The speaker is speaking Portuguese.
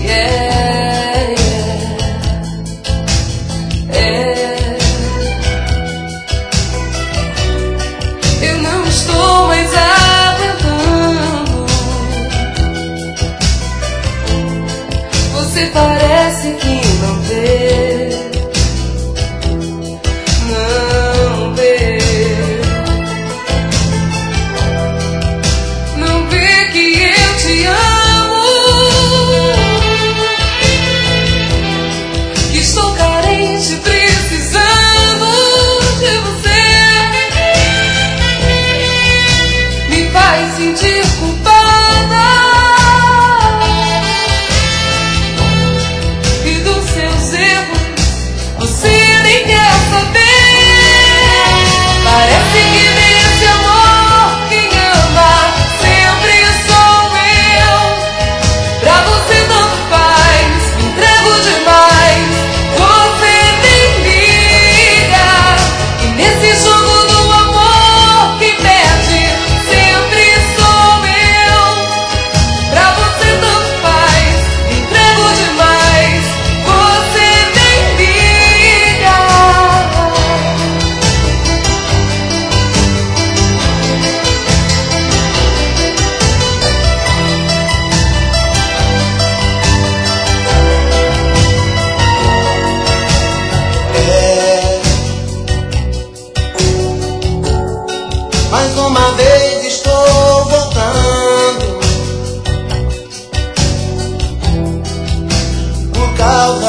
Eu não estou mais aguentando. Você parece que não vê, não vê, não vê que eu te amo, que estou carente, precisando de você. Me faz sentir culpada e dos seus erros você nem quer saber. Parece que nesse amor quem ama sempre sou eu. Pra você tanto faz, me entrego demais, você nem liga. E nesse jogo do amor quem perde sempre sou eu. Pra você tanto faz, me entrego demais, você nem liga. Mais uma vez estou voltando por causa